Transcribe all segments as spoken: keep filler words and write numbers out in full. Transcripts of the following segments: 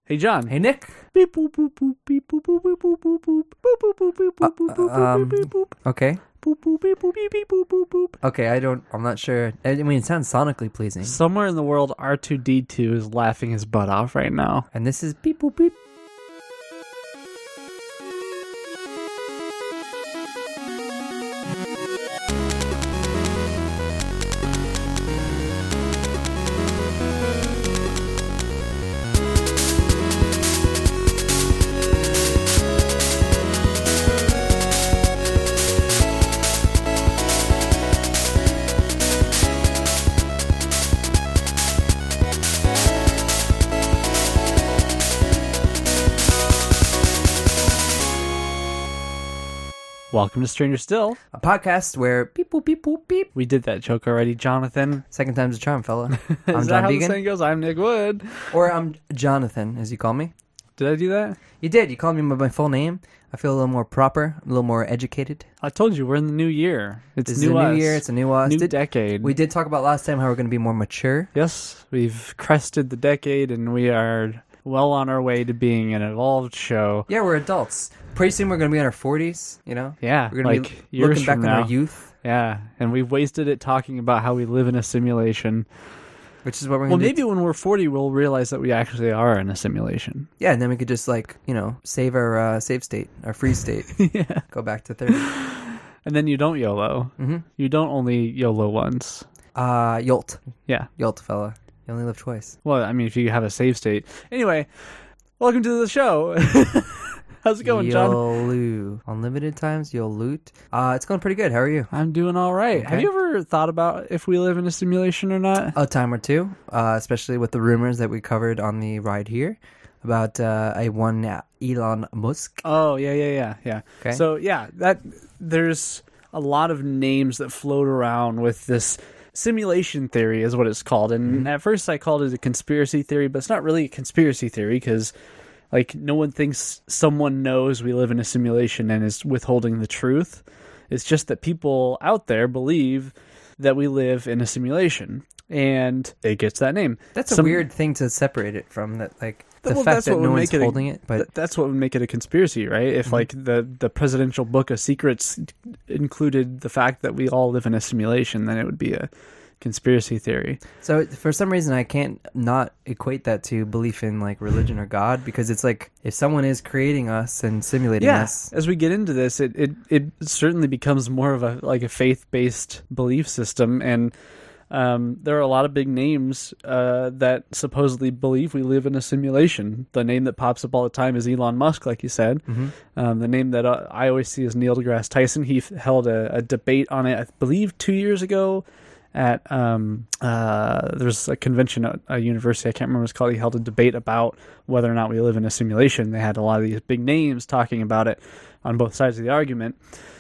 Hey, John. Hey, Nick. Beep, boop, boop, boop, beep, boop, boop, beep, boop, boop, boop, boop, boop, boop, beep, boop, boop, boop, Um, beep, boop, okay. boop, boop, beep, boop, beep, beep, boop, boop, boop. Okay, I don't, I'm not sure. I mean, it sounds sonically pleasing. Somewhere in the world, R two D two is laughing his butt off right now. And this is beep boop beep. Welcome to Stranger Still. A podcast where beep boop beep boop beep. We did that joke already, Jonathan. Second time's a charm, fella. Is I'm that John how the Began. saying goes? I'm Nick Wood. Or I'm Jonathan, as you call me. Did I do that? You did. You called me by my full name. I feel a little more proper, a little more educated. I told you, we're in the new year. It's This new is a us. new year. It's a new us. New Did- decade. We did talk about last time how we're going to be more mature. Yes, we've crested the decade and we are well on our way to being an evolved show. Yeah, we're adults. Pretty soon we're going to be in our forties, you know? Yeah, We're going like to be years looking back from on now. our youth, Yeah, and we've wasted it talking about how we live in a simulation. which is what we're Well, going to maybe when we're forty, we'll realize that we actually are in a simulation. Yeah, and then we could just, like, you know, save our uh, save state, our free state. Yeah. Go back to thirty. And then you don't YOLO. Mm-hmm. You don't only YOLO once. Uh, Yolt. Yeah. Yolt, fella. You only live twice. Well, I mean, if you have a save state. Anyway, welcome to the show. How's it going, John? Yolu. Unlimited times, you'll loot. Uh, it's going pretty good. How are you? I'm doing all right. Have Okay. you ever thought about if we live in a simulation or not? A time or two, uh, especially with the rumors that we covered on the ride here about uh, a one Elon Musk. Oh, yeah, yeah, yeah, yeah. Okay. So, yeah, that there's a lot of names that float around with this simulation theory is what it's called. And Mm-hmm. at first I called it a conspiracy theory, but it's not really a conspiracy theory because, like, no one thinks someone knows we live in a simulation and is withholding the truth. It's just that people out there believe that we live in a simulation, and it gets that name. That's a Some- weird thing to separate it from. That, like, the Well, fact that's that what no would one's make it a- holding it. But Th- that's what would make it a conspiracy, right? If Mhm. like the the presidential book of secrets included the fact that we all live in a simulation, then it would be a conspiracy theory. so for some reason, I can't not equate that to belief in, like, religion or God, because it's like if someone is creating us and simulating us. As we get into this, it, it it certainly becomes more of a like a faith based belief system, and um, there are a lot of big names uh, that supposedly believe we live in a simulation. The name that pops up all the time is Elon Musk, like you said. Mm-hmm. Um, the name that uh, I always see is Neil deGrasse Tyson. He f- held a, a debate on it, I believe, two years ago at um, uh, there's a convention at a university. I can't remember what it's called. He held a debate about whether or not we live in a simulation. They had a lot of these big names talking about it on both sides of the argument.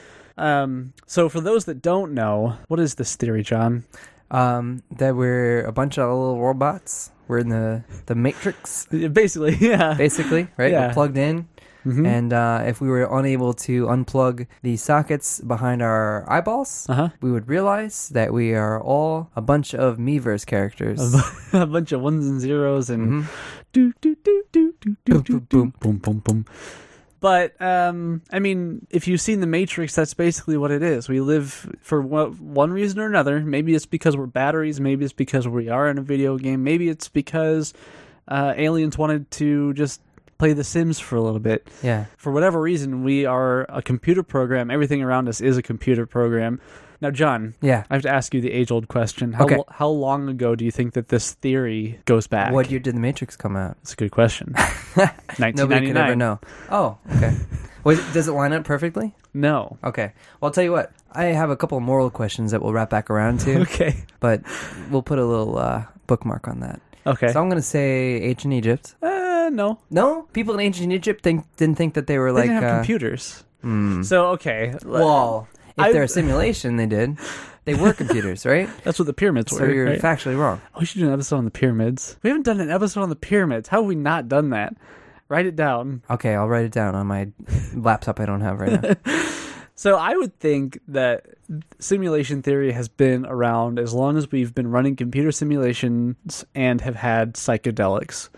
Um, so for those that don't know, what is this theory, John? Um, that we're a bunch of little robots. We're in the, the Matrix, Basically, yeah. basically, right? Yeah. We're plugged in. Mhm. And uh, if we were unable to unplug the sockets behind our eyeballs, Uh-huh. we would realize that we are all a bunch of Miiverse characters. A bunch of ones and zeros and Mhm. do do do do do do Boom, do boom, do boom boom boom. But um, I mean, if you've seen The Matrix, that's basically what it is. We live for one one reason or another. Maybe it's because we're batteries. Maybe it's because we are in a video game. Maybe it's because uh, aliens wanted to just play The Sims for a little bit. Yeah. For whatever reason, we are a computer program. Everything around us is a computer program. Now, John, Yeah. I have to ask you the age-old question. How, Okay. lo- how long ago do you think that this theory goes back? What year did The Matrix come out? That's a good question. nineteen Nobody could ever ninety-nine. know. Oh, okay. Wait, does it line up perfectly? No. Okay. Well, I'll tell you what. I have a couple of moral questions that we'll wrap back around to, Okay. but we'll put a little uh, bookmark on that. Okay. So I'm going to say ancient Egypt. uh, no. No? People in ancient Egypt think, didn't think that they were They like... didn't have uh, computers. hmm. So, okay. Well, if I- they're a simulation, they did. They were computers, right? That's what the pyramids So were. you're right? factually wrong. Oh, we should do an episode on the pyramids. We haven't done an episode on the pyramids. How have we not done that? Write it down. Okay, I'll write it down on my laptop I don't have right now. So I would think that simulation theory has been around as long as we've been running computer simulations and have had psychedelics.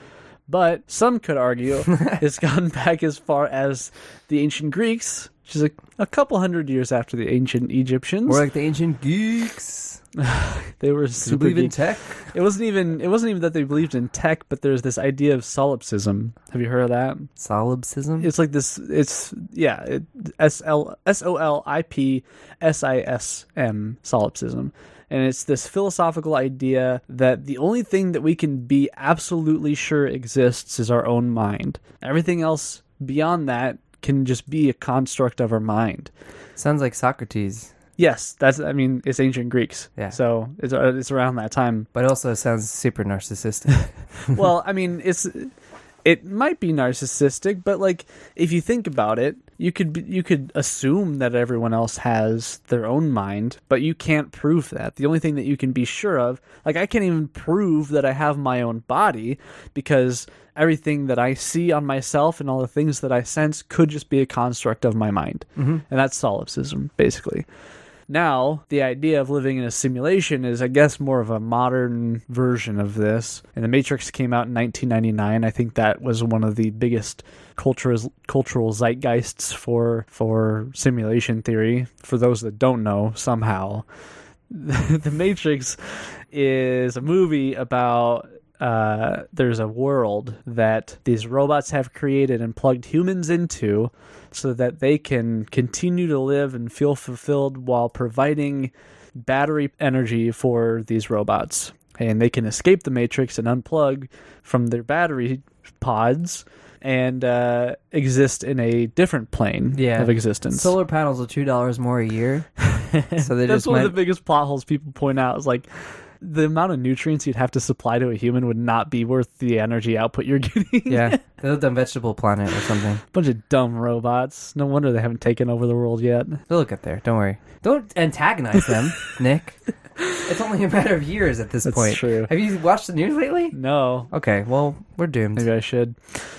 But some could argue it's gone back as far as the ancient Greeks, which is a, a couple hundred years after the ancient Egyptians. We're like the ancient geeks. They were Do you super believe in geek. tech? It wasn't even it wasn't even that they believed in tech, but there's this idea of solipsism. Have you heard of that? Solipsism? It's like this. It's yeah. It, S L S O L I P S I S M solipsism, and it's this philosophical idea that the only thing that we can be absolutely sure exists is our own mind. Everything else beyond that can just be a construct of our mind. Sounds like Socrates. Yes, that's. I mean, it's ancient Greeks. Yeah. So it's uh, it's around that time. But it also sounds super narcissistic. Well, I mean, it's it might be narcissistic, but like if you think about it, you could be, you could assume that everyone else has their own mind, but you can't prove that. The only thing that you can be sure of, like I can't even prove that I have my own body because everything that I see on myself and all the things that I sense could just be a construct of my mind. Mm-hmm. And that's solipsism, basically. Now, the idea of living in a simulation is, I guess, more of a modern version of this. And The Matrix came out in nineteen ninety-nine. I think that was one of the biggest cultural cultural zeitgeists for for simulation theory. For those that don't know, somehow, The Matrix is a movie about uh, there's a world that these robots have created and plugged humans into so that they can continue to live and feel fulfilled while providing battery energy for these robots. And they can escape the Matrix and unplug from their battery pods and uh, exist in a different plane Yeah. of existence. Solar panels are two dollars more a year. So they That's just one went, of the biggest plot holes people point out is like the amount of nutrients you'd have to supply to a human would not be worth the energy output you're getting. yeah, they lived on Vegetable Planet or something. Bunch of dumb robots. No wonder they haven't taken over the world yet. They'll get there. Don't worry. Don't antagonize them, Nick. It's only a matter of years at this That's point. true. Have you watched the news lately? No. Okay, well, we're doomed. Maybe I should.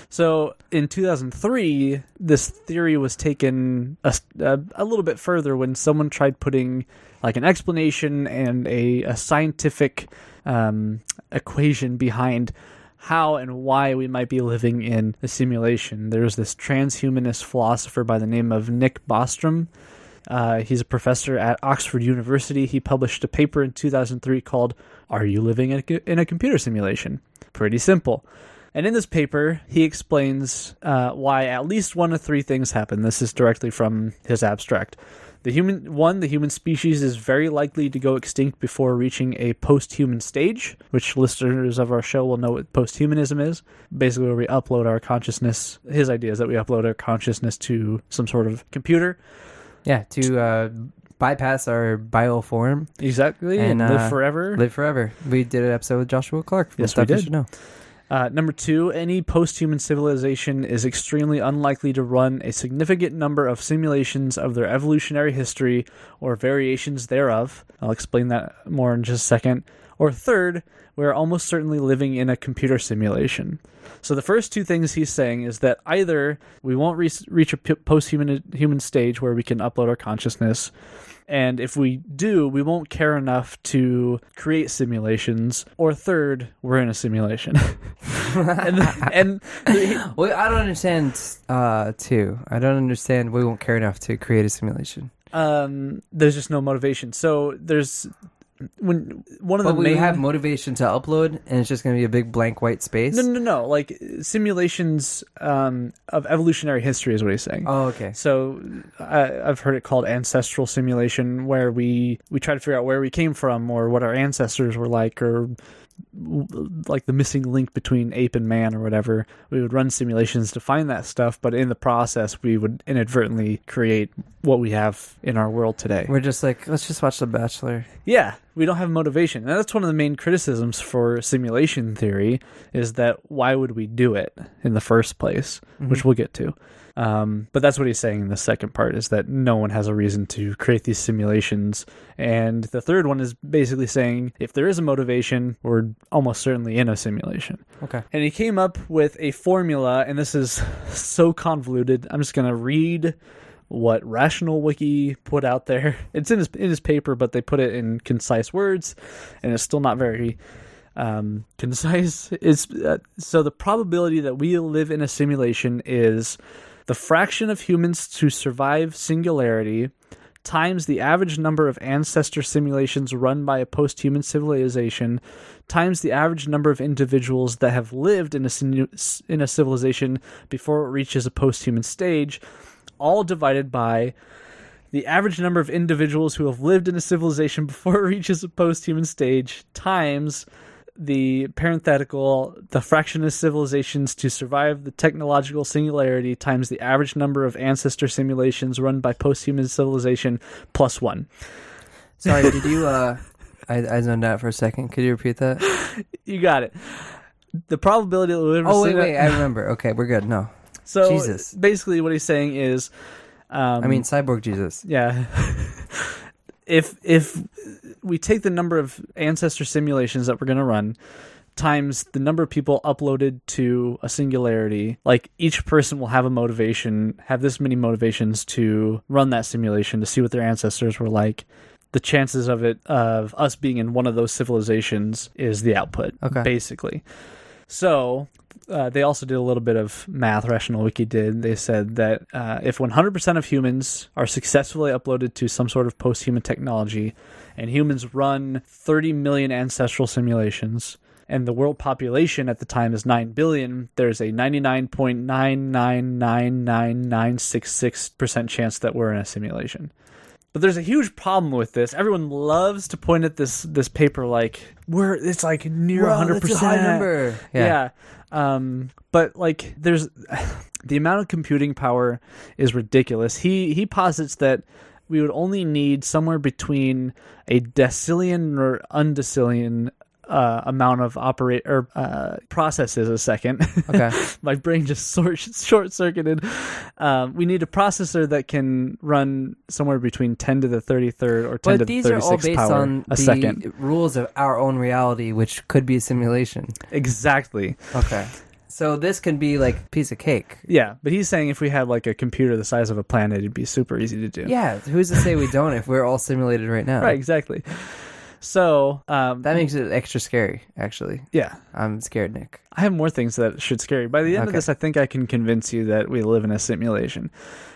So in two thousand three, this theory was taken a, a, a little bit further when someone tried putting like an explanation and a, a scientific um, equation behind how and why we might be living in a simulation. There's this transhumanist philosopher by the name of Nick Bostrom. Uh, he's a professor at Oxford University. He published a paper in two thousand three called "Are You Living in a, in a Computer Simulation?" Pretty simple. And in this paper, he explains uh, why at least one of three things happen. This is directly from his abstract. The human one, the human species is very likely to go extinct before reaching a post-human stage, which listeners of our show will know what post-humanism is. Basically, where we upload our consciousness. His idea is that we upload our consciousness to some sort of computer. Yeah, to uh, bypass our bioform. Exactly, And, and live uh, forever. Live forever. We did an episode with Joshua Clark. From Yes, Stuff we You did. Should Know. Uh, number two, any post-human civilization is extremely unlikely to run a significant number of simulations of their evolutionary history or variations thereof. I'll explain that more in just a second. Or third, we're almost certainly living in a computer simulation. So the first two things he's saying is that either we won't re- reach a p- post-human human stage where we can upload our consciousness, and if we do, we won't care enough to create simulations, or third, we're in a simulation. and and the, Well, I don't understand, uh, too. I don't understand we won't care enough to create a simulation. um, there's just no motivation. So there's when one of the But we main have motivation to upload, and it's just going to be a big blank white space? no no no like simulations um, of evolutionary history is what he's saying. Oh, okay. So I, I've heard it called ancestral simulation, where we we try to figure out where we came from or what our ancestors were like, or like the missing link between ape and man or whatever. We would run simulations to find that stuff, but in the process we would inadvertently create what we have in our world today. We're just like, let's just watch The Bachelor. Yeah, we don't have motivation. And that's one of the main criticisms for simulation theory, is that why would we do it in the first place, Mm-hmm. which we'll get to. Um, but that's what he's saying in the second part, is that no one has a reason to create these simulations. And the third one is basically saying if there is a motivation, we're almost certainly in a simulation. Okay. And he came up with a formula, and this is so convoluted. I'm just going to read what Rational Wiki put out there. It's in his in his paper, but they put it in concise words, and it's still not very Um, concise is uh, so the probability that we live in a simulation is the fraction of humans to survive singularity times the average number of ancestor simulations run by a post-human civilization times the average number of individuals that have lived in a sinu- in a civilization before it reaches a post-human stage, all divided by the average number of individuals who have lived in a civilization before it reaches a post-human stage times the parenthetical, the fraction of civilizations to survive the technological singularity times the average number of ancestor simulations run by post-human civilization plus one. Sorry, did you, uh, I, I zoned out for a second. Could you repeat that? You got it. The probability that we live in Oh, wait, wait, I remember. Okay, we're good. No. So Jesus. basically what he's saying is... Um, I mean, Cyborg Jesus. Yeah. if if we take the number of ancestor simulations that we're going to run times the number of people uploaded to a singularity, like each person will have a motivation, have this many motivations to run that simulation to see what their ancestors were like. The chances of it, of us being in one of those civilizations is the output, okay. basically. So uh, they also did a little bit of math, Rational Wiki did. They said that uh, if one hundred percent of humans are successfully uploaded to some sort of post-human technology, and humans run thirty million ancestral simulations, and the world population at the time is nine billion, there's a ninety-nine point nine nine nine nine nine six six percent chance that we're in a simulation. But there's a huge problem with this. Everyone loves to point at this this paper like we're it's like near one hundred percent. That's a high number. Yeah. yeah. Um, but like there's the amount of computing power is ridiculous. He he posits that we would only need somewhere between a decillion or undecillion uh, amount of operate or uh, processes a second. Okay. My brain just short short circuited. Um, we need a processor that can run somewhere between ten to the thirty-third or ten but to the these are all thirty-sixth based power on a the second. rules of our own reality, which could be a simulation. Exactly. Okay. So this can be like a piece of cake. Yeah, but he's saying if we had like a computer the size of a planet, it'd be super easy to do. Yeah, who's to say we don't if we're all simulated right now? Right, exactly. So um, that makes it extra scary, actually. Yeah. I'm scared, Nick. I have more things that should scare you. By the end okay. of this, I think I can convince you that we live in a simulation.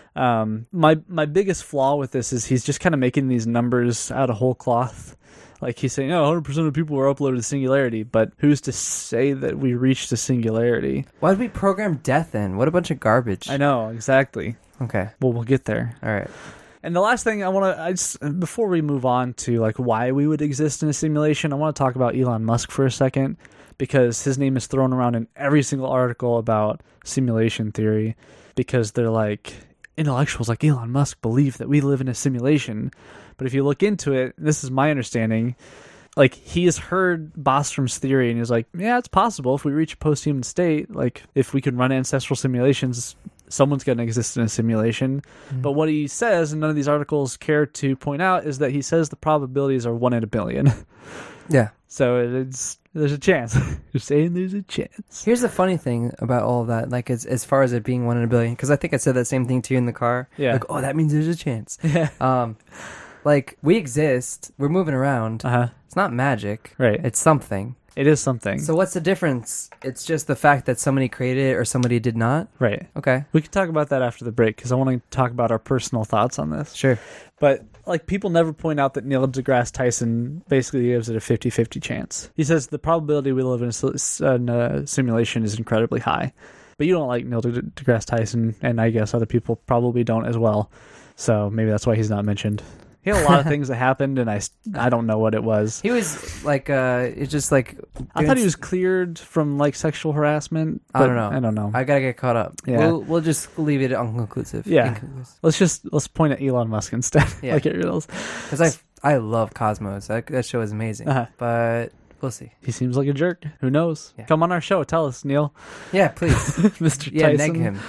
Um, my my biggest flaw with this is he's just kind of making these numbers out of whole cloth. Like he's saying, oh, one hundred percent of people were uploaded to Singularity, but who's to say that we reached a Singularity? Why did we program death in? What a bunch of garbage. I know, exactly. Okay. Well, we'll get there. All right. And the last thing I want to, I just before we move on to like why we would exist in a simulation, I want to talk about Elon Musk for a second, because his name is thrown around in every single article about simulation theory, because they're like, intellectuals like Elon Musk believe that we live in a simulation. But if you look into it, this is my understanding, like he has heard Bostrom's theory and he's like, yeah, it's possible if we reach a post-human state, like if we can run ancestral simulations, someone's going to exist in a simulation. Mm-hmm. But what he says, and none of these articles care to point out, is that he says the probabilities are one in a billion. Yeah. So it's there's a chance. You're saying there's a chance. Here's the funny thing about all of that, like as as far as it being one in a billion, because I think I said that same thing to you in the car. Yeah. Like, oh, that means there's a chance. Yeah. Um, like we exist, we're moving around. Uh huh. It's not magic. Right. It's something. It is something. So what's the difference? It's just the fact that somebody created it or somebody did not? Right. Okay. We can talk about that after the break, because I want to talk about our personal thoughts on this. Sure. But like people never point out that Neil deGrasse Tyson basically gives it a fifty-fifty chance. He says the probability we live in a, in a simulation is incredibly high. But you don't like Neil deGrasse Tyson, and I guess other people probably don't as well. So maybe that's why he's not mentioned. He had a lot of things that happened, and I, I don't know what it was. He was like, uh, it's just like... I thought he was cleared from like sexual harassment. I don't know. I don't know. I gotta get caught up. Yeah. We'll, we'll just leave it unconclusive. Yeah. Inconclusive. Let's just, let's point at Elon Musk instead. Yeah. Like it reals. Because I, I love Cosmos. That, that show is amazing. Uh-huh. But... we'll see. He seems like a jerk. Who knows? Yeah. Come on our show. Tell us, Neil. Yeah, please. Mister Yeah, Tyson. neg him.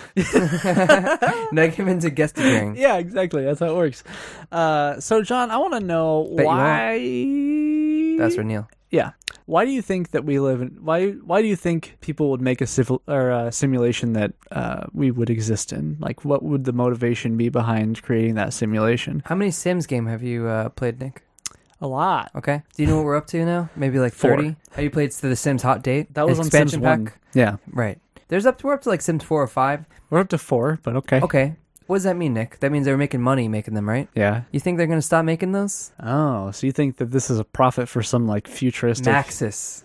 Neg him into guest appearing. Yeah, exactly. That's how it works. Uh, so, John, I want to know Bet you why... That's for Neil. Yeah. Why do you think that we live in... Why Why do you think people would make a civil or a simulation that uh, we would exist in? Like, what would the motivation be behind creating that simulation? How many Sims game have you uh, played, Nick? A lot. Okay. Do you know what we're up to now? Maybe like Four. thirty? Have you played to The Sims Hot Date? That was on Sims Expansion one. pack? Yeah. Right. There's up to, we're up to like Sims four or five. We're up to four, but okay. Okay. What does that mean, Nick? That means they were making money making them, right? Yeah. You think they're going to stop making those? Oh, so you think that this is a profit for some like futuristic... Maxis.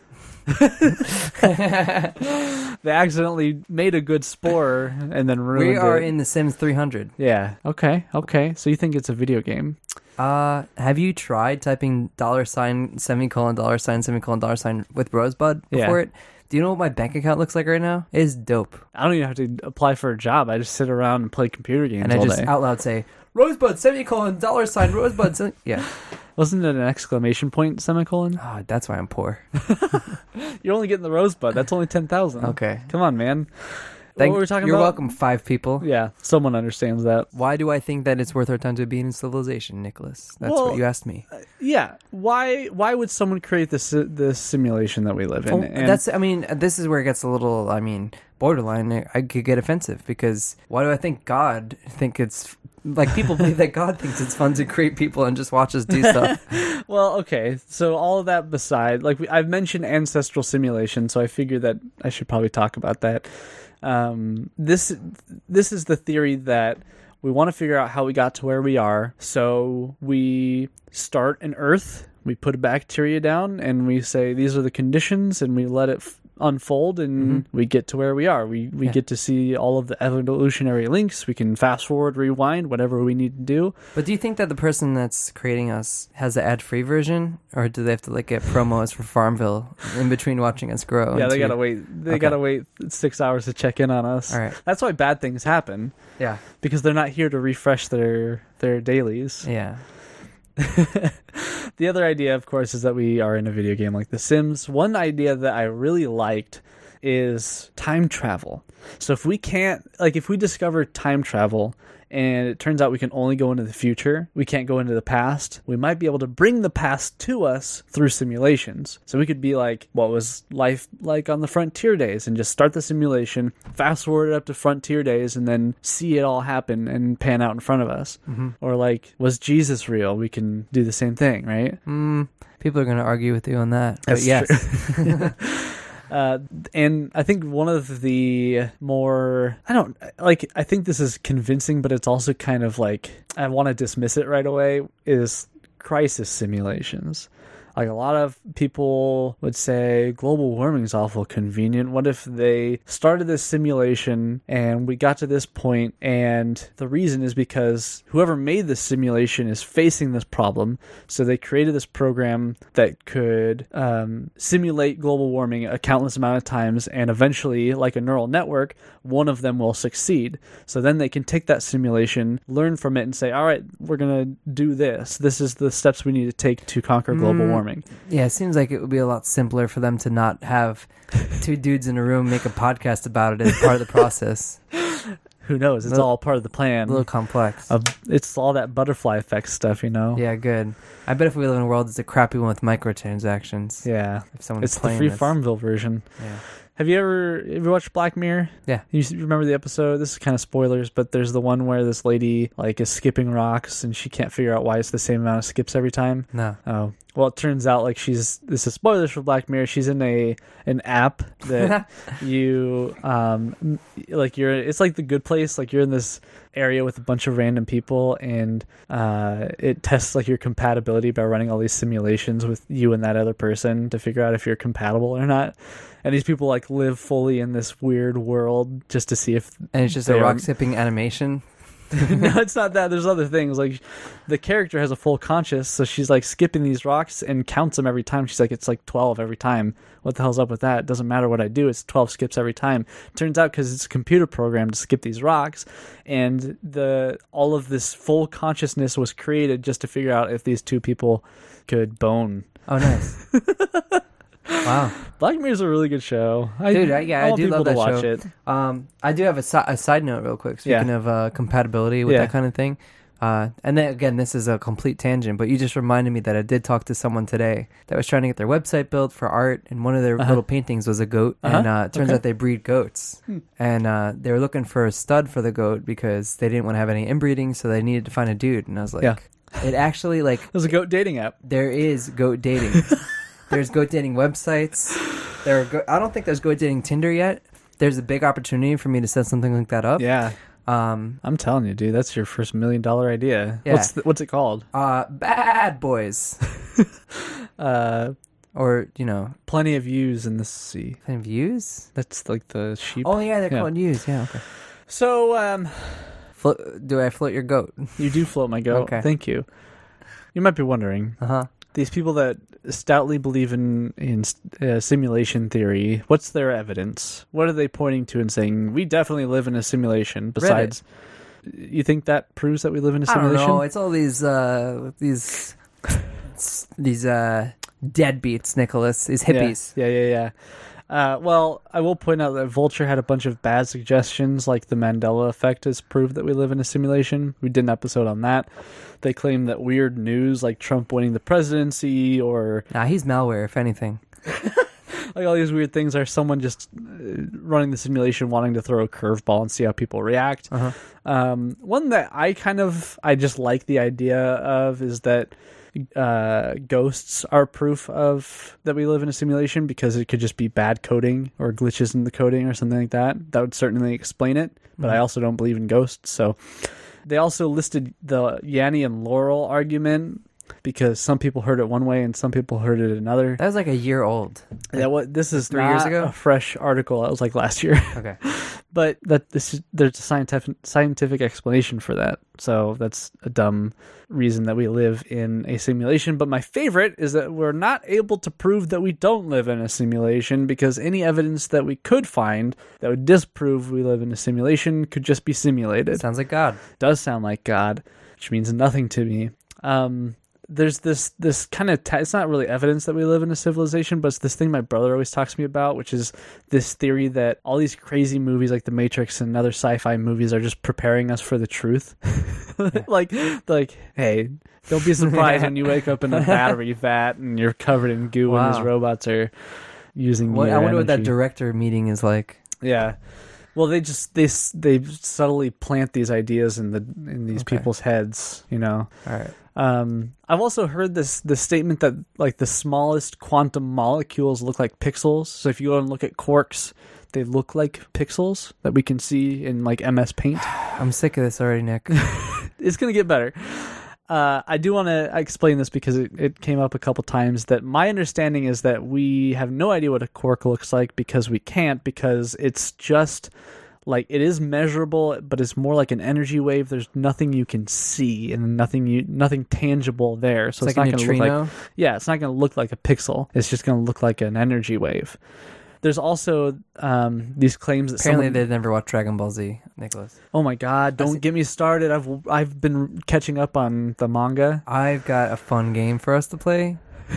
They accidentally made a good spore and then ruined We are it. in The Sims three hundred. Yeah. Okay. Okay. So you think it's a video game? Uh, have you tried typing dollar sign, semicolon, dollar sign, semicolon, dollar sign with Rosebud before Yeah. it? Do you know what my bank account looks like right now? It is dope. I don't even have to apply for a job. I just sit around and play computer games And I all just day. out loud say, Rosebud, semicolon, dollar sign, Rosebud, sem-. Yeah. Wasn't it an exclamation point semicolon? Oh, that's why I'm poor. You're only getting the rosebud. That's only ten thousand. Okay. Come on, man. Thank, what were we talking you're about? welcome, five people. Yeah, someone understands that. Why do I think that it's worth our time to be in civilization, Nicholas? That's Well, what you asked me. Yeah. Why Why would someone create this this simulation that we live in? Oh, And- that's. I mean, this is where it gets a little. I mean, borderline. I could get offensive because why do I think God think it's like people believe that God thinks it's fun to create people and just watch us do stuff? Well, okay. So all of that beside, like we, I've mentioned ancestral simulation, so I figured that I should probably talk about that. Um, this this is the theory that we want to figure out how we got to where we are. So we start an Earth, we put a bacteria down, and we say these are the conditions, and we let it f- unfold, and Mm-hmm. we get to where we are. We we Yeah. get to see all of the evolutionary links. We can fast forward, rewind, whatever we need to do. But do you think that the person that's creating us has the ad-free version, or do they have to like get promos for Farmville in between watching us grow? Yeah, they into- gotta wait. They Okay. gotta wait six hours to check in on us. All right. That's why bad things happen, Yeah. because they're not here to refresh their their dailies. Yeah. The other idea, of course, is that we are in a video game like The Sims. One idea that I really liked is time travel. So if we can't, like, if we discover time travel and it turns out we can only go into the future, we can't go into the past, we might be able to bring the past to us through simulations. So we could be like, what was life like on the Frontier days, and just start the simulation, fast forward it up to Frontier days, and then see it all happen and pan out in front of us. Mm-hmm. Or like, was Jesus real? We can do the same thing, right? Mm, people are going to argue with you on that. But That's yes. Uh, and I think one of the more, I don't, like, I think this is convincing, but it's also kind of like, I want to dismiss it right away, is crisis simulations. Like, a lot of people would say global warming is awful convenient. What if they started this simulation and we got to this point, and the reason is because whoever made this simulation is facing this problem, so they created this program that could um, simulate global warming a countless amount of times, and eventually, like a neural network, one of them will succeed. So then they can take that simulation, learn from it, and say, all right, we're going to do this. This is the steps we need to take to conquer global Mm. warming. Yeah, it seems like it would be a lot simpler for them to not have two dudes in a room make a podcast about it as part of the process. Who knows? It's Little- all part of the plan. A little complex. Uh, it's all that butterfly effect stuff, you know? Yeah, good. I bet if we live in a world, it's a crappy one with microtransactions. Yeah. If someone's It's the playing free this. Farmville version. Yeah. Have you ever, have you watched Black Mirror? Yeah. You s- remember the episode? This is kind of spoilers, but there's the one where this lady like is skipping rocks and she can't figure out why it's the same amount of skips every time. No. Oh, well, it turns out like she's, this is spoilers for Black Mirror. She's in a an app that you um m- like you're. It's like The Good Place. Like you're in this area with a bunch of random people, and uh, it tests like your compatibility by running all these simulations with you and that other person to figure out if you're compatible or not. And these people like live fully in this weird world just to see if And it's just They a are- rock skipping animation. no, it's not that. There's other things. Like the character has a full conscious, so she's like skipping these rocks and counts them every time. She's like, it's like twelve every time. What the hell's up with that? It doesn't matter what I do. It's twelve skips every time. Turns out because it's a computer program to skip these rocks, and the all of this full consciousness was created just to figure out if these two people could bone. Oh, nice. Wow. Black Mirror is a really good show. I, Dude, I- yeah, I want do people love to that watch show. it. Um, I do have a, si- a side note real quick. Speaking Yeah. of uh, compatibility with Yeah. that kind of thing. Uh, and then again, this is a complete tangent, but you just reminded me that I did talk to someone today that was trying to get their website built for art, and one of their Uh-huh. little paintings was a goat, Uh-huh. and uh, it turns Okay. out they breed goats, Hmm. and uh, they were looking for a stud for the goat because they didn't want to have any inbreeding, so they needed to find a dude, and I was like, Yeah. It actually, like... There's a goat dating app. There is goat dating. There's goat dating websites. There are go- I don't think there's goat dating Tinder yet. There's a big opportunity for me to set something like that up. Yeah. Um, I'm telling you, dude, that's your first million dollar idea. Yeah. What's the, what's it called? Uh, Bad Boys. uh, or, you know... Plenty of views in the sea. Plenty of views? That's like the sheep. Oh, yeah, they're yeah. called views. Yeah, okay. So, um... Flo- do I float your goat? You do float my goat. Okay. Thank you. You might be wondering, Uh-huh. these people that stoutly believe in in uh, simulation theory, what's their evidence? What are they pointing to and saying, we definitely live in a simulation? Besides, you think that proves that we live in a I don't simulation? know. It's all these, uh, these, these, uh, deadbeats, Nicholas. These hippies. Yeah, yeah, yeah. yeah. Uh, well, I will point out that Vulture had a bunch of bad suggestions, like the Mandela effect has proved that we live in a simulation. We did an episode on that. They claim that weird news, like Trump winning the presidency, or Nah, he's malware, if anything. like all these weird things, are someone just uh, running the simulation, wanting to throw a curveball and see how people react. Uh-huh. Um, one that I kind of, I just like the idea of is that uh, ghosts are proof of that we live in a simulation, because it could just be bad coding or glitches in the coding or something like that. That would certainly explain it, but Mm-hmm. I also don't believe in ghosts. So they also listed the Yanny and Laurel argument, because some people heard it one way and some people heard it another. That was like a year old. Yeah, what this is Three not years ago? a fresh article. It was like last year. Okay. But that this is, there's a scientific scientific explanation for that. So that's a dumb reason that we live in a simulation. But my favorite is that we're not able to prove that we don't live in a simulation, because any evidence that we could find that would disprove we live in a simulation could just be simulated. Sounds like God. Does sound like God, which means nothing to me. Um, there's this this kind of, ta- it's not really evidence that we live in a civilization, but it's this thing my brother always talks to me about, which is this theory that all these crazy movies like The Matrix and other sci-fi movies are just preparing us for the truth. Yeah. like, like, hey, don't be surprised when you wake up in a battery vat and you're covered in goo Wow. and these robots are using What, your I wonder what that energy. director meeting is like. Yeah. Well, they just they s- they subtly plant these ideas in the in these Okay. people's heads, you know. All right. Um, I've also heard this this statement that like the smallest quantum molecules look like pixels. So if you go and look at quarks, they look like pixels that we can see in like M S Paint. I'm sick of this already, Nick. It's gonna get better. Uh, I do want to explain this because it, it came up a couple times, that my understanding is that we have no idea what a quark looks like, because we can't, because it's just like, it is measurable, but it's more like an energy wave. There's nothing you can see and nothing you nothing tangible there. So It's it's, like a not going to look neutrino? like, yeah, it's not going to look like a pixel. It's just going to look like an energy wave. There's also um, these claims that Apparently someone, they've never watched Dragon Ball Z, Nicholas. oh my god, don't see- get me started. I've I've been catching up on the manga. I've got a fun game for us to play.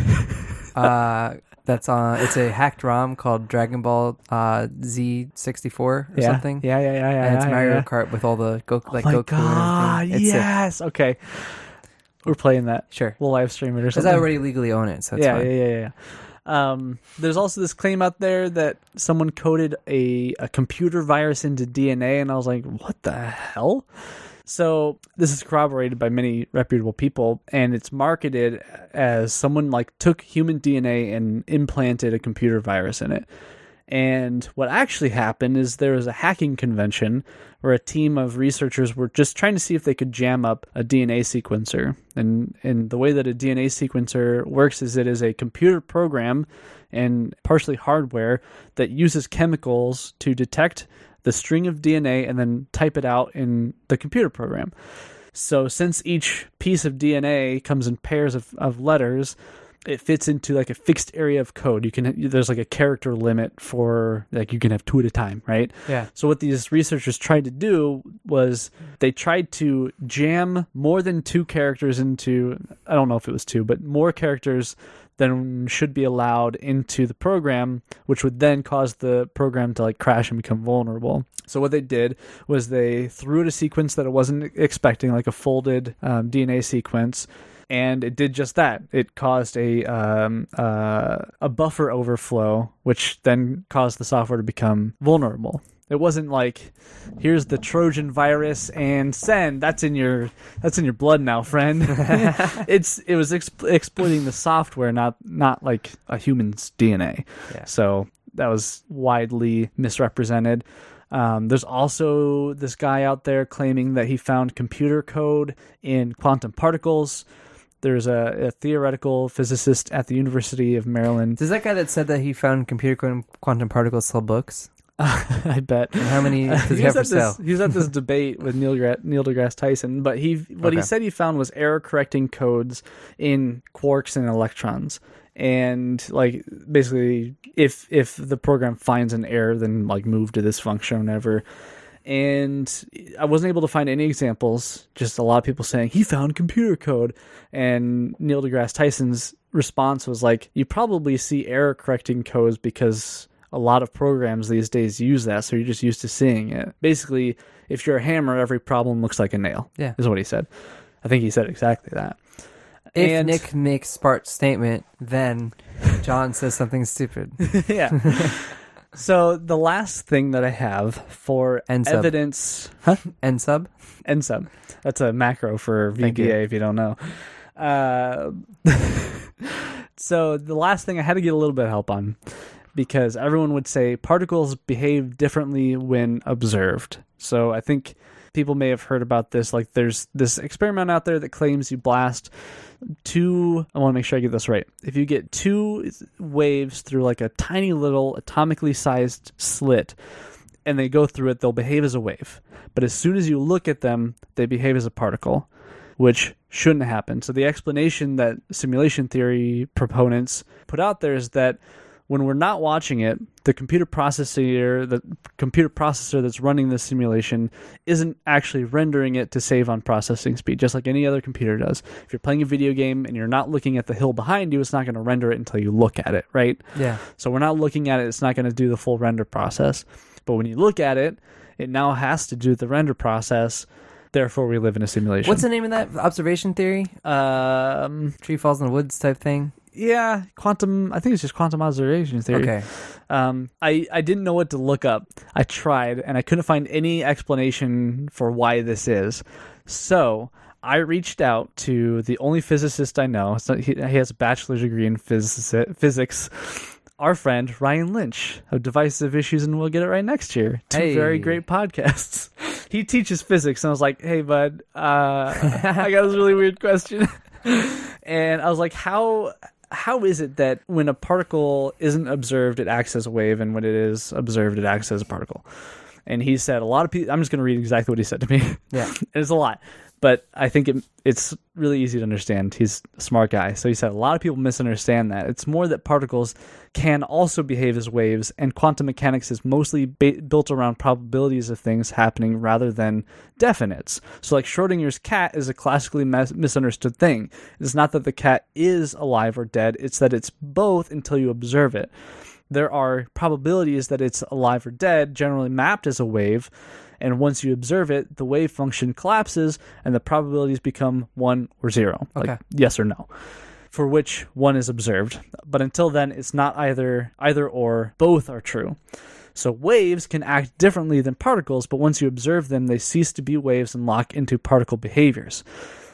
uh, that's on. It's a hacked ROM called Dragon Ball uh, Z sixty-four or yeah. something. Yeah, yeah, yeah, yeah. And it's yeah, Mario yeah. Kart with all the go- like oh my Goku god, and everything. It's sick. yes. Okay, we're playing that. Sure. We'll live stream it or Because something. I already legally own it, so it's yeah, fine. yeah, yeah, yeah. Um, there's also this claim out there that someone coded a, a computer virus into D N A, and I was like, what the hell? So this is corroborated by many reputable people, and it's marketed as someone like took human D N A and implanted a computer virus in it. And what actually happened is there was a hacking convention where a team of researchers were just trying to see if they could jam up a D N A sequencer. And, and the way that a D N A sequencer works is it is a computer program and partially hardware that uses chemicals to detect the string of D N A and then type it out in the computer program. So since each piece of D N A comes in pairs of, of letters, it fits into like a fixed area of code. You can, there's like a character limit for, like, you can have two at a time, right? Yeah. So what these researchers tried to do was they tried to jam more than two characters into, I don't know if it was two, but more characters than should be allowed into the program, which would then cause the program to like crash and become vulnerable. So what they did was they threw it a sequence that it wasn't expecting, like a folded um, D N A sequence, and it did just that. It caused a um, uh, a buffer overflow, which then caused the software to become vulnerable. It wasn't like, here's the Trojan virus and send. That's in your that's in your blood now, friend. it's it was exp- exploiting the software, not not like a human's D N A. Yeah. So that was widely misrepresented. Um, there's also this guy out there claiming that he found computer code in quantum particles. There's a, a theoretical physicist at the University of Maryland. Does that guy that said that he found computer code in quantum particles sell books? I bet. And how many does he, he have was for at this, sale? He was at this debate with Neil, Gra- Neil deGrasse Tyson, but he what Okay. he said he found was error correcting codes in quarks and electrons. And like basically if if the program finds an error, then like move to this function or whatever. And I wasn't able to find any examples, just a lot of people saying he found computer code. And Neil deGrasse Tyson's response was like, you probably see error correcting codes because a lot of programs these days use that, so you're just used to seeing it. Basically, if you're a hammer, every problem looks like a nail. Yeah. Is what he said. I think he said exactly that. If And- Nick makes Spart's statement, then John says something stupid. Yeah. So the last thing that I have for N sub. evidence... Huh? N sub? N sub. That's a macro for V Thank B A you. if you don't know. Uh, so the last thing I had to get a little bit of help on, because everyone would say particles behave differently when observed. So I think people may have heard about this. Like there's this experiment out there that claims you blast two, I want to make sure I get this right. If you get two waves through like a tiny little atomically sized slit and they go through it, they'll behave as a wave. But as soon as you look at them, they behave as a particle, which shouldn't happen. So the explanation that simulation theory proponents put out there is that when we're not watching it, the computer processor, the computer processor that's running the simulation isn't actually rendering it to save on processing speed, just like any other computer does. If you're playing a video game and you're not looking at the hill behind you, it's not going to render it until you look at it, right? Yeah. So we're not looking at it, it's not going to do the full render process. But when you look at it, it now has to do the render process. Therefore, we live in a simulation. What's the name of that? Observation theory? Um, Tree falls in the woods type thing? yeah, quantum. I think it's just quantum observation theory. Okay. Um, I I didn't know what to look up. I tried, and I couldn't find any explanation for why this is. So I reached out to the only physicist I know. So he, he has a bachelor's degree in phys- physics. Our friend Ryan Lynch of Divisive Issues, and We'll Get It Right Next Year. Two Hey. very great podcasts. He teaches physics, and I was like, "Hey, bud, uh, I got this really weird question." And I was like, "How how is it that when a particle isn't observed, it acts as a wave, and when it is observed, it acts as a particle?" And he said, "A lot of people." I'm just going to read exactly what he said to me. Yeah. It's a lot, but I think it, it's really easy to understand. He's a smart guy. So he said a lot of people misunderstand that. It's more that particles can also behave as waves, and quantum mechanics is mostly ba- built around probabilities of things happening rather than definites. So like Schrodinger's cat is a classically mis- misunderstood thing. It's not that the cat is alive or dead, it's that it's both until you observe it. There are probabilities that it's alive or dead, generally mapped as a wave, and once you observe it, the wave function collapses and the probabilities become one or zero, like Okay. yes or no, for which one is observed. But until then, it's not either either or, both are true. So waves can act differently than particles, but once you observe them, they cease to be waves and lock into particle behaviors.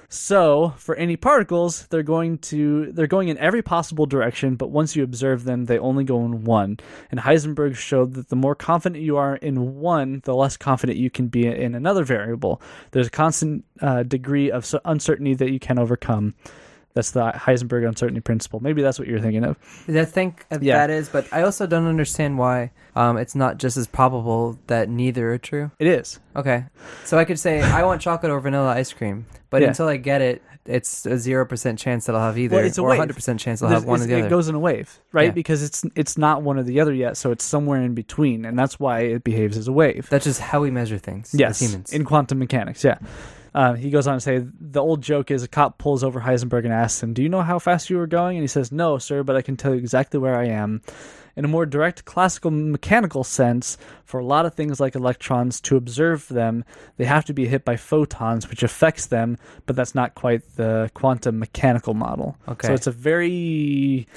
So, for any particles, they're going to they're going in every possible direction, but once you observe them, they only go in one. And Heisenberg showed that the more confident you are in one, the less confident you can be in another variable. There's a constant uh, degree of uncertainty that you can overcome. That's the Heisenberg uncertainty principle. Maybe that's what you're thinking of. I think Yeah. that is, but I also don't understand why um, it's not just as probable that neither are true. It is. Okay. So I could say, I want chocolate or vanilla ice cream, but Yeah. until I get it, it's a zero percent chance that I'll have either, Well, it's a or a wave. one hundred percent chance I'll There's- have one or it's- the other. It goes in a wave, right? Yeah. Because it's it's not one or the other yet, so it's somewhere in between, and that's why it behaves as a wave. That's just how we measure things Yes, as humans. in quantum mechanics, yeah. Uh, he goes on to say, the old joke is a cop pulls over Heisenberg and asks him, "Do you know how fast you were going?" And he says, "No, sir, but I can tell you exactly where I am." In a more direct classical mechanical sense, for a lot of things like electrons, to observe them, they have to be hit by photons, which affects them, but that's not quite the quantum mechanical model. Okay. So it's a very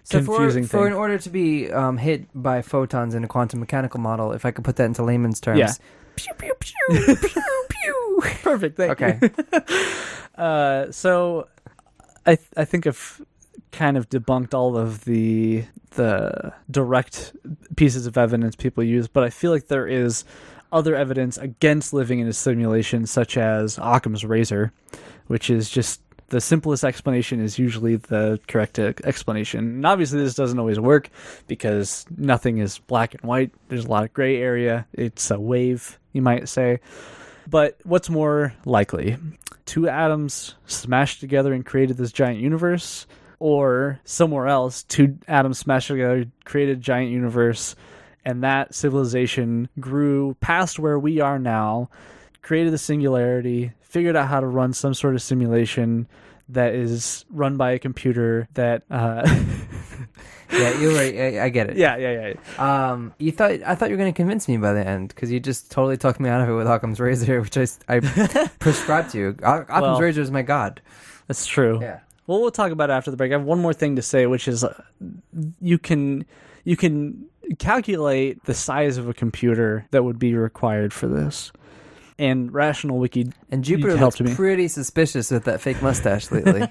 So confusing for, for in thing. order to be um, hit by photons in a quantum mechanical model, if I could put that into layman's terms, Yeah. pew pew pew pew pew. Perfect. Thank Okay. you. uh, so I th- I think I've kind of debunked all of the the direct pieces of evidence people use, but I feel like there is other evidence against living in a simulation, such as Occam's razor, which is just the simplest explanation is usually the correct e- explanation. And obviously this doesn't always work because nothing is black and white. There's a lot of gray area. It's a wave, you might say. But what's more likely? Two atoms smashed together and created this giant universe, or somewhere else, two atoms smashed together, created a giant universe, and that civilization grew past where we are now, created the singularity, figured out how to run some sort of simulation that is run by a computer that... Uh, Yeah, you're right. I, I get it. yeah, yeah, yeah. Um, you thought I thought you were going to convince me by the end because you just totally talked me out of it with Occam's razor, which I, I prescribed to you. O- Occam's Well, razor is my god. That's true. Yeah. Well, we'll talk about it after the break. I have one more thing to say, which is uh, you can you can calculate the size of a computer that would be required for this. And Rational Wiki And Jupiter helped looks me. pretty suspicious with that fake mustache lately.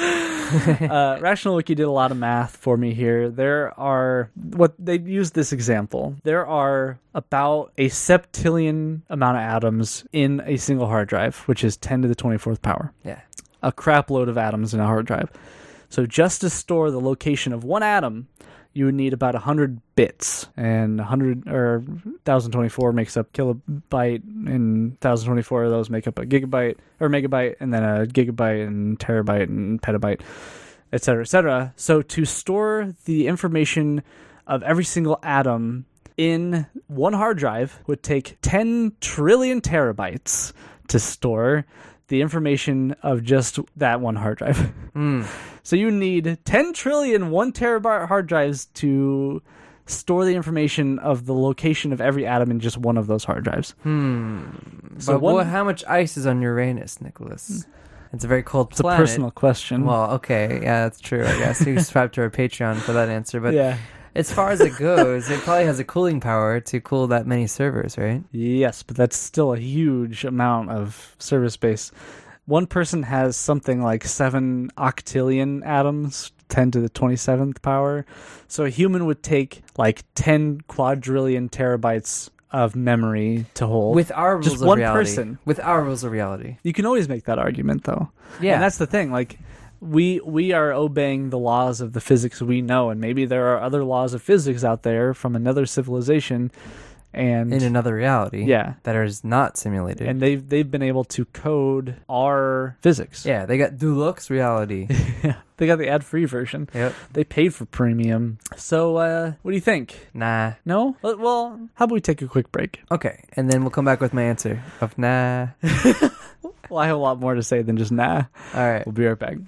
uh, Rational Wiki did a lot of math for me here. There are what they used this example. There are about a septillion amount of atoms in a single hard drive, which is ten to the twenty-fourth power. Yeah. A crap load of atoms in a hard drive. So just to store the location of one atom, you would need about one hundred bits, and one hundred or one thousand twenty-four makes up kilobyte, and one thousand twenty-four of those make up a gigabyte or megabyte, and then a gigabyte and terabyte and petabyte, et cetera, et cetera. So to store the information of every single atom in one hard drive would take ten trillion terabytes to store the information of just that one hard drive. Mm. So you need ten trillion one terabyte hard drives to store the information of the location of every atom in just one of those hard drives. Hmm. So but one- what, how much ice is on Uranus, Nicholas? It's a very cold It's a planet. personal question. Well, okay, yeah, that's true. I guess you subscribe to our Patreon for that answer. But yeah. as far as it goes, it probably has a cooling power to cool that many servers, right? Yes, but that's still a huge amount of server space. One person has something like seven octillion atoms, ten to the twenty-seventh power. So a human would take like ten quadrillion terabytes of memory to hold. With our rules Just of one reality. person. With our rules of reality. You can always make that argument, though. Yeah. And that's the thing. Like, we we are obeying the laws of the physics we know, and maybe there are other laws of physics out there from another civilization, and in another reality. yeah, That is not simulated. and they've they've been able to code our physics. yeah, they got Deluxe reality. Yeah. They got the ad-free version. Yep. They paid for premium. So, uh, what do you think? Nah. No? Well- Well, how about we take a quick break? Okay, and then we'll come back with my answer of nah. Well, I have a lot more to say than just nah. All right. We'll be right back.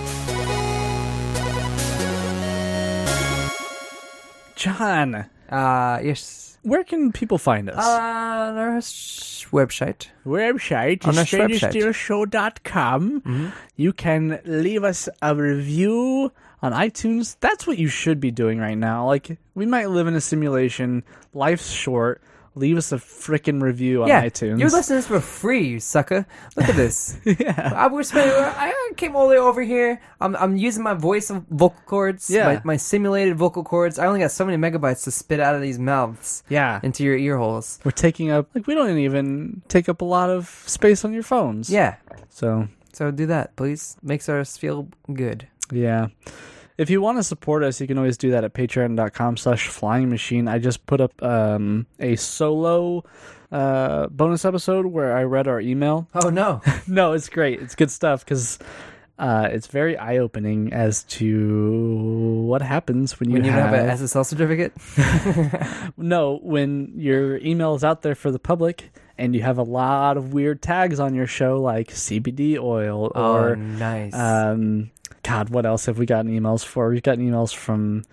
John, Uh, yes. where can people find us? Uh, on our sh- website. Website on our is stranger website. steel show dot com. Mm-hmm. You can leave us a review on iTunes. That's what you should be doing right now. Like, we might live in a simulation. Life's short. Leave us a freaking review on Yeah, iTunes. you're listening to this for free, you sucker. Look at this. yeah. I was spending, I came all the way over here. I'm I'm using my voice vocal cords. Yeah. My, my simulated vocal cords. I only got so many megabytes to spit out of these mouths Yeah. into your ear holes. We're taking up, like, we don't even take up a lot of space on your phones. Yeah. So, So do that, please. Makes us feel good. yeah. If you want to support us, you can always do that at patreon.com slash flying machine. I just put up um, a solo uh, bonus episode where I read our email. Oh no. No, it's great. It's good stuff because uh, it's very eye-opening as to what happens when you, when you have, have an S S L certificate. No, when your email is out there for the public and you have a lot of weird tags on your show like C B D oil Oh, or nice. um, God, what else have we gotten emails for? We've gotten emails from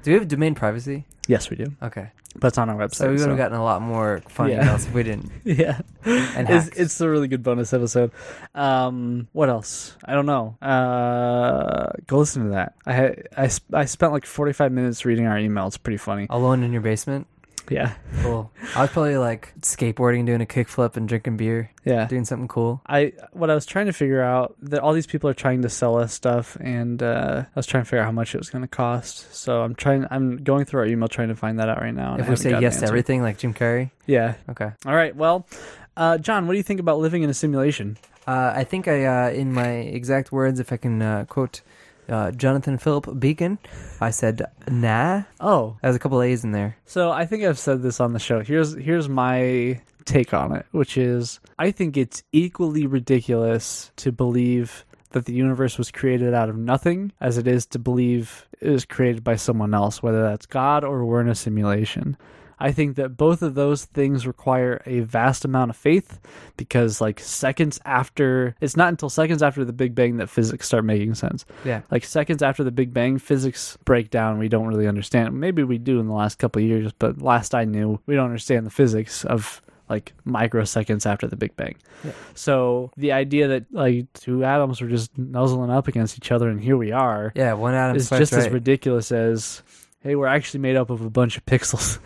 Do we have domain privacy? Yes, we do. Okay. But it's on our website. So we would have gotten a lot more fun Yeah. emails if we didn't. Yeah. And it's, hacks. it's a really good bonus episode. Um, what else? I don't know. Uh, go listen to that. I had, I, sp- I spent like forty-five minutes reading our email. It's pretty funny. Alone in your basement? Yeah. Cool. I was probably like skateboarding, doing a kickflip, and drinking beer, Yeah. doing something cool. I what I was trying to figure out that all these people are trying to sell us stuff, and uh, I was trying to figure out how much it was going to cost. So I'm trying. I'm going through our email trying to find that out right now. and I If we haven't say gotten yes an to answer. everything, like Jim Carrey? Yeah. Okay. All right. Well, uh, John, what do you think about living in a simulation? Uh, I think I, uh, in my exact words, if I can uh, quote uh, Jonathan Philip Beacon, I said, nah. Oh, There's a couple A's in there. so I think I've said this on the show. Here's here's my take on it, which is I think it's equally ridiculous to believe that the universe was created out of nothing as it is to believe it was created by someone else, whether that's God or we're in a simulation. I think that both of those things require a vast amount of faith because like seconds after, it's not until seconds after the Big Bang that physics start making sense. Yeah. Like seconds after the Big Bang, physics break down. We don't really understand. Maybe we do in the last couple of years, but last I knew, we don't understand the physics of like microseconds after the Big Bang. Yeah. So the idea that like two atoms were just nuzzling up against each other and here we are Yeah, one atom is swipes just as right. ridiculous as, hey, we're actually made up of a bunch of pixels.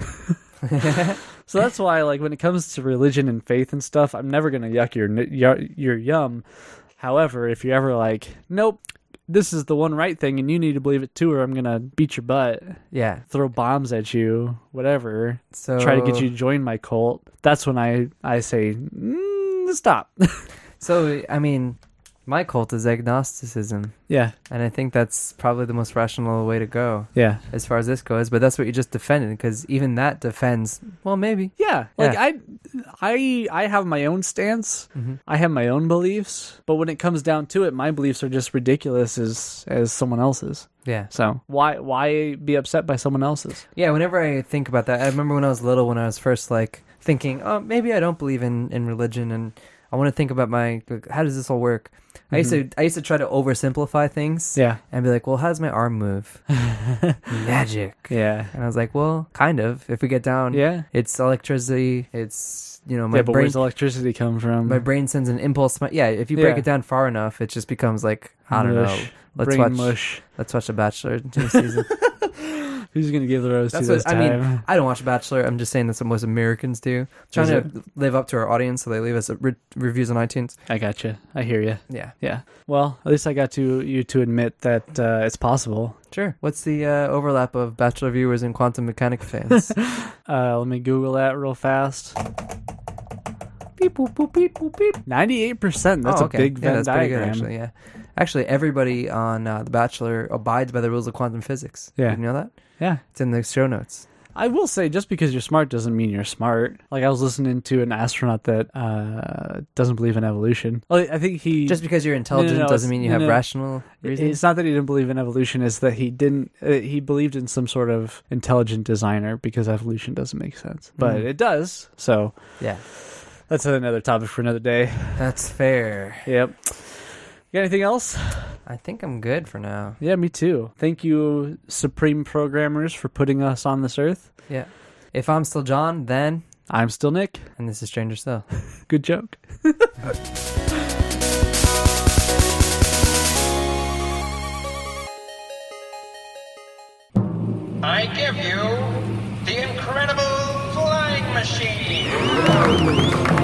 So that's why, like, when it comes to religion and faith and stuff, I'm never gonna yuck your your, your yum. However, if you're ever like, nope, this is the one right thing, and you need to believe it too, or I'm gonna beat your butt, Yeah. throw bombs at you, whatever, So try to get you to join my cult. That's when I I say, mm, stop. So I mean, my cult is agnosticism, Yeah, and I think that's probably the most rational way to go yeah, as far as this goes. But that's what you just defended, because even that defends. Well, maybe. yeah. Like Yeah. I, I, I have my own stance. Mm-hmm. I have my own beliefs, but when it comes down to it, my beliefs are just ridiculous as as someone else's. Yeah. So why why be upset by someone else's? Yeah, whenever I think about that, I remember when I was little, when I was first like thinking, oh, maybe I don't believe in, in religion, and I want to think about my, like, how does this all work? I used to I used to try to oversimplify things. Yeah, And be like, well, how does my arm move? Magic. yeah, And I was like, well, kind of. If we get down, yeah. it's electricity. It's, you know, my yeah, but brain. where's electricity come from? My brain sends an impulse. My, yeah, if you break Yeah. it down far enough, it just becomes like, I don't know. Mush. Let's Brain watch. mush. Let's watch The Bachelor new season. Who's gonna give the rose That's to what this I time? mean. I don't watch Bachelor. I'm just saying that's what most Americans do. Trying Is to live up to our audience, so they leave us re- reviews on iTunes. I gotcha. I hear you. Yeah, Yeah. Well, at least I got to you to admit that uh, it's possible. sure. What's the uh, overlap of Bachelor viewers and quantum mechanic fans? Uh, let me Google that real fast. Beep boop boop beep boop beep. Ninety-eight percent. That's Oh, a okay. big yeah, Venn that's pretty diagram. good actually. Yeah, actually, everybody on uh, The Bachelor abides by the rules of quantum physics. Yeah. Did you know that? Yeah. It's in the show notes. I will say, just because you're smart doesn't mean you're smart. Like, I was listening to an astronaut that uh, doesn't believe in evolution. Well, I think he... Just because you're intelligent no, doesn't it's- mean you no, have no. rational reasoning. It's not that he didn't believe in evolution, it's that he didn't... Uh, he believed in some sort of intelligent designer because evolution doesn't make sense. But Mhm. it does, so Yeah, that's another topic for another day. that's fair. Yep. You got anything else? I think I'm good for now. Yeah, me too. Thank you, supreme programmers, for putting us on this earth. Yeah. If I'm still John, then, I'm still Nick. and this is Stranger Still. Good joke. I give you the incredible flying machine.